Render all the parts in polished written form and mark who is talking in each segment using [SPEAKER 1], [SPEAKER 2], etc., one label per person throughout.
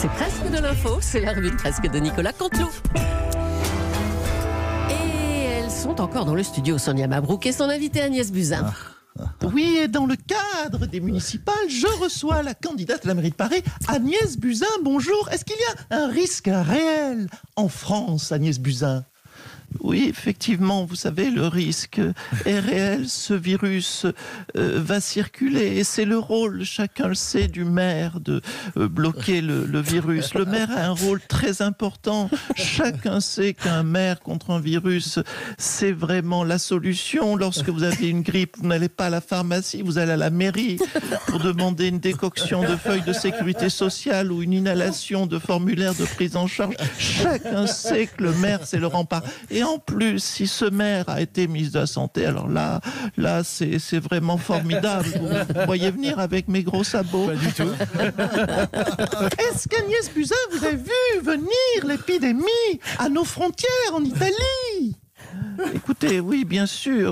[SPEAKER 1] C'est presque de l'info, c'est la revue de presque de Nicolas Canteloup. Et elles sont encore dans le studio, Sonia Mabrouk et son invitée Agnès Buzyn.
[SPEAKER 2] Oui, et dans le cadre des municipales, je reçois la candidate à la mairie de Paris, Agnès Buzyn. Bonjour. Est-ce qu'il y a un risque réel en France, Agnès Buzyn ? Oui, effectivement, vous savez, le risque est réel. Ce virus va circuler et c'est le rôle, chacun le sait, du maire de bloquer le virus. Le maire a un rôle très important. Chacun sait qu'un maire contre un virus, c'est vraiment la solution. Lorsque vous avez une grippe, vous n'allez pas à la pharmacie, vous allez à la mairie pour demander une décoction de feuilles de sécurité sociale ou une inhalation de formulaire de prise en charge. Chacun sait que le maire, c'est le rempart. Et en plus, si ce maire a été ministre de la Santé, alors là c'est vraiment formidable. Vous voyez venir avec mes gros sabots.
[SPEAKER 3] Pas du tout.
[SPEAKER 2] Est-ce qu'Agnès Buzyn, vous avez vu venir l'épidémie à nos frontières en Italie ? Écoutez, oui, bien sûr,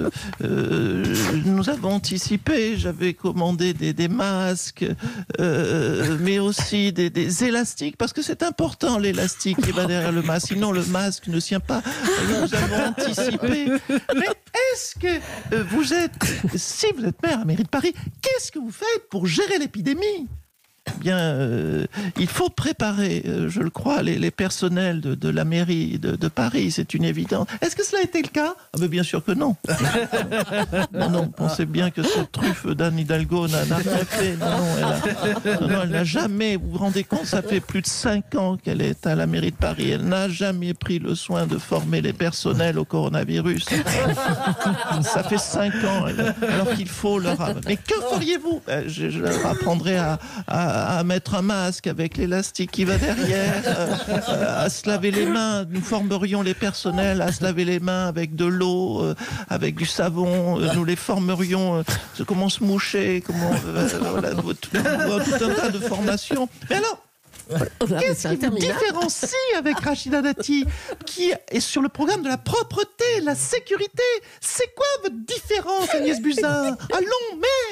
[SPEAKER 2] nous avons anticipé, j'avais commandé des masques, mais aussi des élastiques, parce que c'est important l'élastique qui va derrière le masque, sinon le masque ne tient pas. Nous avons anticipé. Mais est-ce que si vous êtes maire à la mairie de Paris, qu'est-ce que vous faites pour gérer l'épidémie ? Bien, il faut préparer, je le crois, les personnels de la mairie de Paris, c'est une évidence. Est-ce que cela a été le cas ? Ah ben bien sûr que non. Non, pensez bien que cette truffe d'Anne Hidalgo n'a rien fait. Non, elle n'a jamais, vous vous rendez compte, ça fait plus de 5 ans qu'elle est à la mairie de Paris, elle n'a jamais pris le soin de former les personnels au coronavirus. Ça fait 5 ans, alors qu'il faut leur... Mais que feriez-vous ? Je leur apprendrai à mettre un masque avec l'élastique qui va derrière, à se laver les mains. Nous formerions les personnels à se laver les mains avec de l'eau, avec du savon. Nous les formerions comment se moucher, comment voilà, tout un tas de formations. Mais alors, qu'est-ce qui vous différencie avec Rachida Dati, qui est sur le programme de la propreté, la sécurité ? C'est quoi votre différence, Agnès Buzyn ? Allons, merde !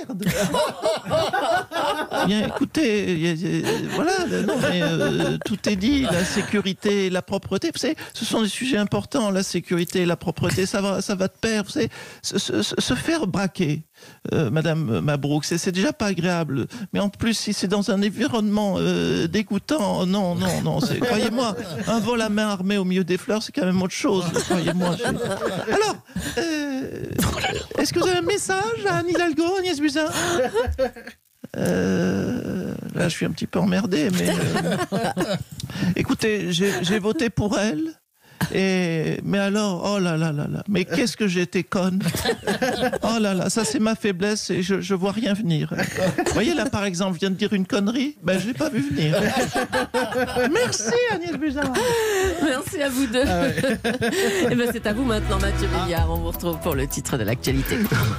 [SPEAKER 2] Bien, écoutez, voilà, non, mais tout est dit, la sécurité et la propreté, vous savez, ce sont des sujets importants, la sécurité et la propreté, ça va de pair, vous savez, se faire braquer. Madame Mabrouk, c'est déjà pas agréable, mais en plus si c'est dans un environnement dégoûtant, non, croyez-moi, un vol à main armée au milieu des fleurs, c'est quand même autre chose, croyez-moi. Alors, est-ce que vous avez un message à Anne Hidalgo, Agnès Buzyn ? Là je suis un petit peu emmerdé, mais écoutez, j'ai voté pour elle. Mais alors, oh là là, mais qu'est-ce que j'ai été conne. Oh là là, ça c'est ma faiblesse et je vois rien venir. Vous voyez là par exemple, je viens de dire une connerie, je l'ai pas vu venir. Merci Agnès Buzyn.
[SPEAKER 1] Merci à vous deux. Ah ouais. Et ben c'est à vous maintenant, Mathieu Béliard. On vous retrouve pour le titre de l'actualité.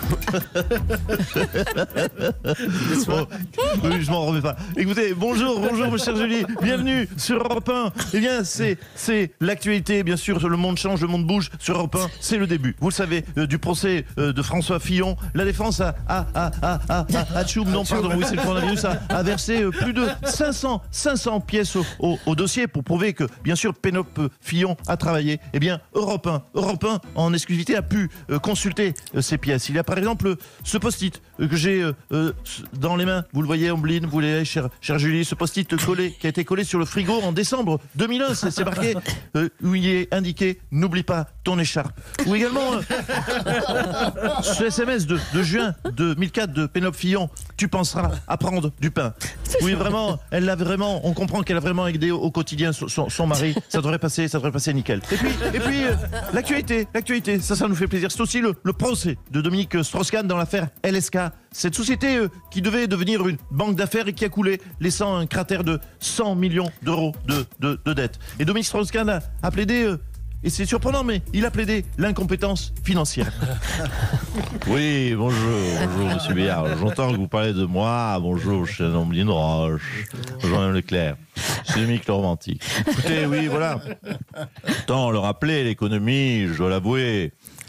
[SPEAKER 3] Oui, je m'en remets pas. Écoutez, bonjour ma chère Julie, bienvenue sur Europe 1. Eh bien, c'est l'actualité, bien sûr, le monde change, le monde bouge. Sur Europe 1, c'est le début. Vous le savez, du procès de François Fillon. La défense c'est le coronavirus, a versé plus de 500 pièces au dossier pour prouver que, bien sûr, Pénélope Fillon a travaillé. Eh bien, Europe 1 en exclusivité a pu consulter ces pièces. Il y a par exemple ce post-it que j'ai dans les mains. Vous le voyez, Ombline, vous voyez, chère Julie, ce post-it qui a été collé sur le frigo en décembre 2001. C'est marqué où il est indiqué « N'oublie pas ton écharpe ». Ou également ce SMS de juin 2004 de Pénélope Fillon « Tu penseras à prendre du pain ». Oui, vraiment, on comprend qu'elle a vraiment aidé au quotidien son mari. Ça devrait passer nickel. Et puis l'actualité, ça nous fait plaisir. C'est aussi le procès de Dominique Strauss-Kahn dans l'affaire LSK. Cette société qui devait devenir une banque d'affaires et qui a coulé, laissant un cratère de 100 millions d'euros de dettes. Et Dominique Strauss-Kahn a plaidé, et c'est surprenant, mais il a plaidé l'incompétence financière.
[SPEAKER 4] Oui, bonjour monsieur Béliard. J'entends que vous parlez de moi. Bonjour, je suis un Ombline Roche. Bonjour Mme Leclerc. Je suis Mick le romantique. Écoutez, oui, voilà. Tant le rappeler, l'économie, je dois l'avouer,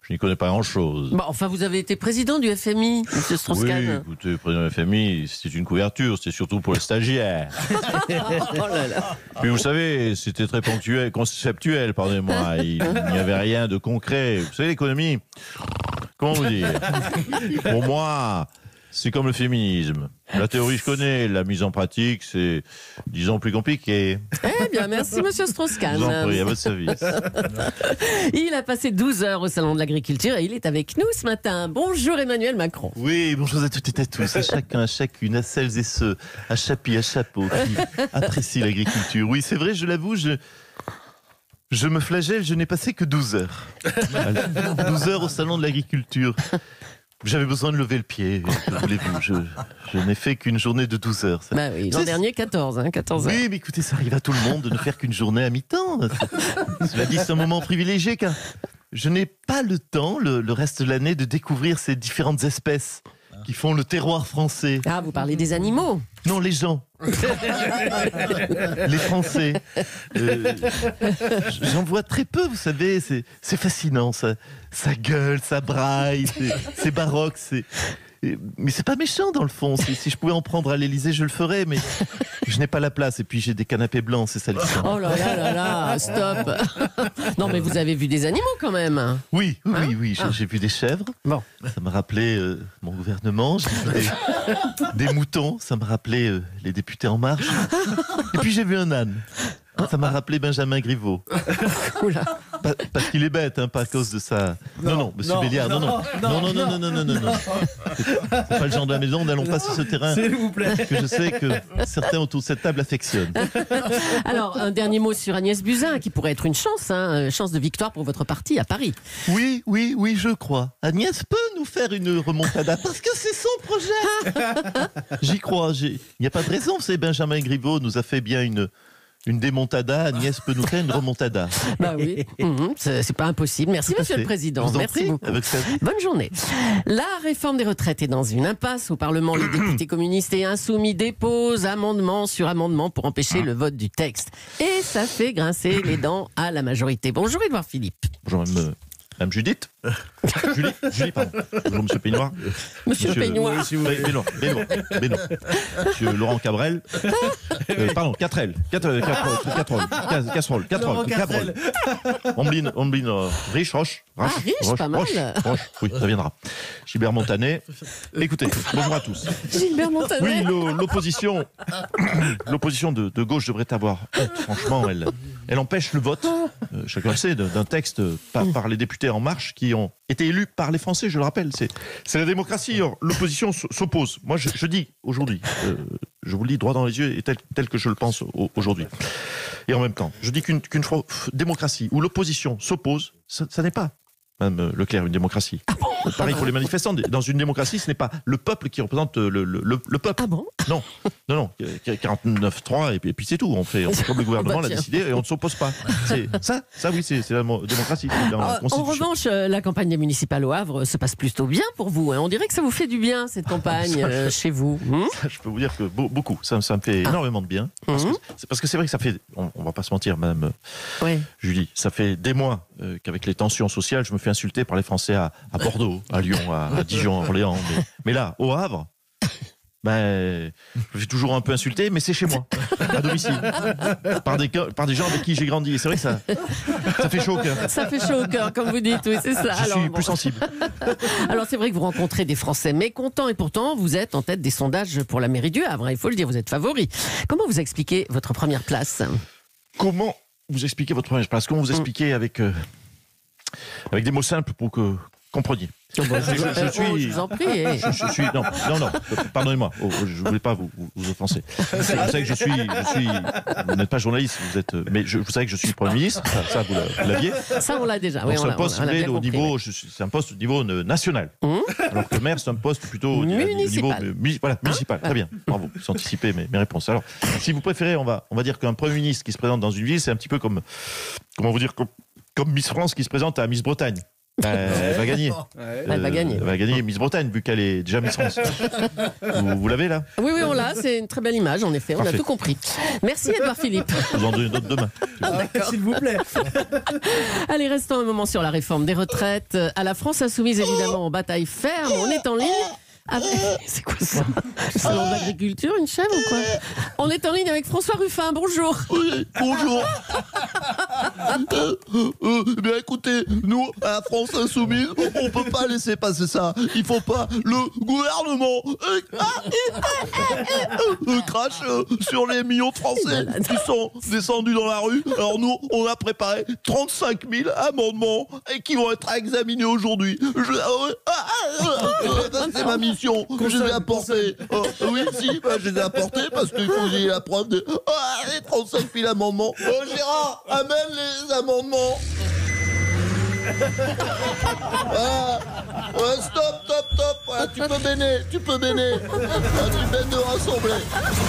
[SPEAKER 4] je n'y connais pas grand-chose.
[SPEAKER 1] Bon, enfin, vous avez été président du FMI, monsieur Strauss-Kahn.
[SPEAKER 4] Oui, écoutez, président du FMI, c'était une couverture, c'était surtout pour les stagiaires.
[SPEAKER 1] Oh là là.
[SPEAKER 4] Puis vous savez, c'était très ponctuel, conceptuel, pardonnez-moi. Il n'y avait rien de concret. Vous savez, l'économie, comment vous dire? Pour moi, c'est comme le féminisme. La théorie, je connais. La mise en pratique, c'est, disons, plus compliqué.
[SPEAKER 1] Eh bien, merci, monsieur
[SPEAKER 4] Je
[SPEAKER 1] Strauss-Kahn.
[SPEAKER 4] vous en prie, à votre service.
[SPEAKER 1] Il a passé 12 heures au Salon de l'Agriculture et il est avec nous ce matin. Bonjour Emmanuel Macron.
[SPEAKER 3] Oui, bonjour à toutes et à tous, à chacun, à chacune, à celles et ceux, à chapi, à chapeau, qui apprécient l'agriculture. Oui, c'est vrai, je l'avoue, je me flagelle, je n'ai passé que 12 heures. 12 heures au Salon de l'Agriculture. J'avais besoin de lever le pied, que voulez-vous, je n'ai fait qu'une journée de 12 heures.
[SPEAKER 1] Bah oui, l'an dernier, 14 heures.
[SPEAKER 3] Oui, mais écoutez, ça arrive à tout le monde de ne faire qu'une journée à mi-temps. Cela dit, c'est un moment privilégié, car je n'ai pas le temps, le reste de l'année, de découvrir ces différentes espèces qui font le terroir français.
[SPEAKER 1] Ah, vous parlez des animaux.
[SPEAKER 3] Non, les gens. Les Français. J'en vois très peu, vous savez, c'est fascinant, ça gueule, ça braille, c'est baroque, mais c'est pas méchant dans le fond. Si je pouvais en prendre à l'Élysée, je le ferais, mais je n'ai pas la place. Et puis j'ai des canapés blancs, c'est salissant.
[SPEAKER 1] Oh là là là là, stop. Non, mais vous avez vu des animaux quand même.
[SPEAKER 3] Oui, j'ai vu des chèvres.
[SPEAKER 1] Bon.
[SPEAKER 3] Ça me rappelait mon gouvernement. J'ai vu des moutons. Ça me rappelait les députés En Marche. Et puis j'ai vu un âne. Ça m'a rappelé Benjamin Griveaux.
[SPEAKER 1] Oula.
[SPEAKER 3] Parce qu'il est bête, hein, pas à cause de ça. Non, monsieur Béliard, non. C'est pas le genre de la maison, n'allons pas sur ce terrain.
[SPEAKER 5] S'il vous plaît.
[SPEAKER 3] Que je sais que certains autour de cette table affectionnent.
[SPEAKER 1] Alors, un dernier mot sur Agnès Buzyn, qui pourrait être une chance, chance de victoire pour votre parti à Paris.
[SPEAKER 3] Oui, je crois. Agnès peut nous faire une remontada parce que c'est son projet. J'y crois. Il n'y a pas de raison. Vous savez, Benjamin Griveaux nous a fait bien une démontada. Agnès peut nous faire une remontada.
[SPEAKER 1] Bah oui, c'est pas impossible. Merci, monsieur le Président. Merci beaucoup. Bonne journée. La réforme des retraites est dans une impasse. Au Parlement, les députés communistes et insoumis déposent amendement sur amendement pour empêcher le vote du texte. Et ça fait grincer les dents à la majorité. Bonjour, Édouard Philippe.
[SPEAKER 3] Bonjour, Madame Judith. Julie, pardon. Bonjour, monsieur Peignoir.
[SPEAKER 1] Monsieur Peignoir.
[SPEAKER 3] Bénon. Monsieur Laurent Cabrel. Pardon, Catrel. Casserole. Ombline, Riche, Roche.
[SPEAKER 1] Pas mal.
[SPEAKER 3] Roche, oui, ça viendra. Gilbert Montanet. Écoutez, bonjour à tous.
[SPEAKER 1] Gilbert Montanet.
[SPEAKER 3] Oui, l'opposition de gauche devrait avoir honte. Franchement, elle empêche le vote, chacun le sait, d'un texte par les députés En Marche qui ont été élus par les Français, je le rappelle. C'est la démocratie. L'opposition s'oppose. Moi, je dis aujourd'hui, je vous le dis droit dans les yeux, et tel que je le pense aujourd'hui. Et en même temps, je dis qu'une démocratie où l'opposition s'oppose, ça n'est pas, Madame Leclerc, une démocratie. Pareil pour les manifestants. Dans une démocratie, ce n'est pas le peuple qui représente le peuple.
[SPEAKER 1] Ah bon ?
[SPEAKER 3] Non. 49-3 et puis c'est tout. On fait comme le gouvernement l'a décidé et on ne s'oppose pas. Ça oui, c'est la démocratie. Dans la
[SPEAKER 1] en revanche, la campagne des municipales au Havre se passe plutôt bien pour vous. On dirait que ça vous fait du bien, cette campagne chez vous.
[SPEAKER 3] Ça, je peux vous dire que beaucoup. Ça me fait énormément de bien. Parce que c'est vrai que ça fait, on va pas se mentir, Madame Julie, ça fait des mois qu'avec les tensions sociales, je me fais insulter par les Français à Bordeaux, à Lyon, à Dijon, à Orléans. Mais là, au Havre, je suis toujours un peu insulté, mais c'est chez moi, à domicile, par des gens avec qui j'ai grandi. Et c'est vrai que ça fait chaud au cœur.
[SPEAKER 1] Ça fait chaud au cœur, comme vous dites, oui, c'est ça.
[SPEAKER 3] Je suis plus sensible.
[SPEAKER 1] Alors c'est vrai que vous rencontrez des Français mécontents et pourtant vous êtes en tête des sondages pour la mairie du Havre. Il faut le dire, vous êtes favori. Comment vous expliquez votre première place ?
[SPEAKER 3] Comment vous expliquez votre première place ? Comment vous expliquez avec des mots simples pour que compreniez.
[SPEAKER 1] Je vous en prie.
[SPEAKER 3] Je suis non, pardonnez-moi, je voulais pas vous offenser. Vous savez que je suis, vous n'êtes pas journaliste, mais vous savez que je suis Premier ministre, ça vous l'aviez.
[SPEAKER 1] Ça on l'a déjà. Oui,
[SPEAKER 3] c'est un poste au niveau, c'est un poste au niveau national. Alors que le maire c'est un poste plutôt au niveau municipal. Très bien, bravo, vous anticipez mes réponses. Alors, si vous préférez, on va dire qu'un Premier ministre qui se présente dans une ville, c'est un petit peu comme Miss France qui se présente à Miss Bretagne. Elle va gagner.
[SPEAKER 1] Elle va gagner.
[SPEAKER 3] Elle va gagner Miss Bretagne, vu qu'elle est déjà Miss France. Vous l'avez là?
[SPEAKER 1] Oui, on l'a. C'est une très belle image, en effet. On a tout compris. Merci, Édouard Philippe.
[SPEAKER 3] Je vous en donne d'autres demain.
[SPEAKER 5] S'il vous plaît.
[SPEAKER 1] Allez, restons un moment sur la réforme des retraites. À la France insoumise, évidemment, en bataille ferme. On est en ligne. C'est quoi ça? Salon d'agriculture, une chèvre ou quoi? On est en ligne avec François Ruffin, bonjour.
[SPEAKER 2] Oui, bonjour. Bien écoutez, nous, à la France insoumise, on peut pas laisser passer ça. Il faut pas. Le gouvernement crache sur les millions de Français qui sont descendus dans la rue. Alors nous, on a préparé 35 000 amendements et qui vont être examinés aujourd'hui. C'est ma mission. Je les ai apportés. Oui, si, je les ai apportés parce qu'il faut que j'ai la preuve de. Les 35 000 amendements. Gérard, amène les amendements. Stop. Voilà, tu peux béner. Tu bénes de rassembler.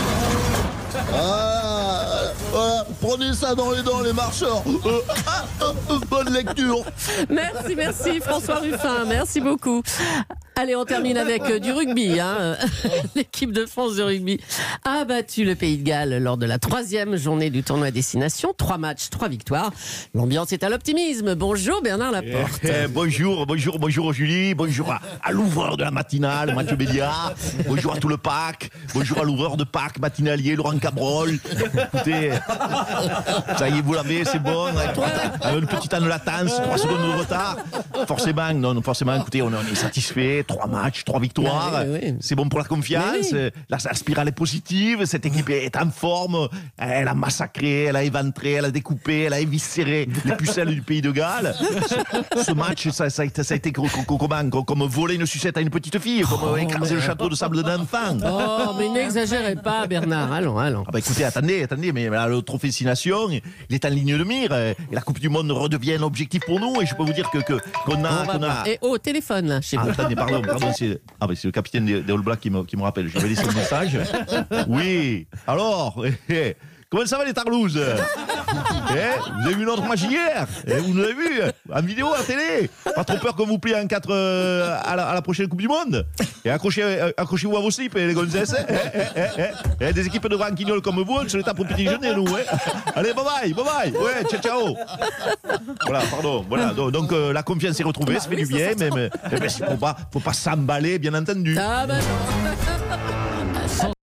[SPEAKER 2] Voilà, prenez ça dans les dents, les marcheurs. Bonne lecture.
[SPEAKER 1] Merci François Ruffin, merci beaucoup. Allez, on termine avec du rugby. L'équipe de France de rugby a battu le Pays de Galles lors de la 3e journée du tournoi Destination. 3 matchs, 3 victoires. L'ambiance est à l'optimisme. Bonjour Bernard Laporte.
[SPEAKER 3] Bonjour Julie, bonjour à l'ouvreur de la matinale, Mathieu Béliard, bonjour à tout le pack, bonjour à l'ouvreur de pack matinalier, Laurent Cabrol. Écoutez, ça y est, vous l'avez, c'est bon. Une petite année de latence, 3 secondes de retard. Forcément, écoutez, on est satisfait. 3 matchs, 3 victoires. Oui. C'est bon pour la confiance. Oui. La spirale est positive. Cette équipe est en forme. Elle a massacré, elle a éventré, elle a découpé, elle a éviscéré les pucelles du Pays de Galles. Ce match, ça a été comme voler une sucette à une petite fille, comme écraser le château de sable d'un enfant.
[SPEAKER 1] Oh, mais n'exagérez pas, Bernard. Allons.
[SPEAKER 3] Écoutez, attendez, mais là, le trophée 6 Nations, il est en ligne de mire. Et la Coupe du Monde redevient un objectif pour nous. Et je peux vous dire qu'on a.
[SPEAKER 1] Et au téléphone, là, chez vous.
[SPEAKER 3] Attendez, pardon, c'est le capitaine des All Blacks qui me rappelle. Je vais laisser le message. Oui, alors, comment ça va les Tarlouses? Vous avez vu notre match hier? Vous nous avez vu en vidéo à la télé? Pas trop peur que vous pliez en 4 à la prochaine Coupe du Monde? Et accrochez-vous à vos slips, les gonzesses. Des équipes de ranquignols comme vous, on se les tape au petit déjeuner, nous. Allez, bye bye. Ouais, ciao. Voilà, pardon. Voilà, donc la confiance est retrouvée, ça fait du bien, mais faut pas s'emballer, bien entendu.
[SPEAKER 1] Ah ben non.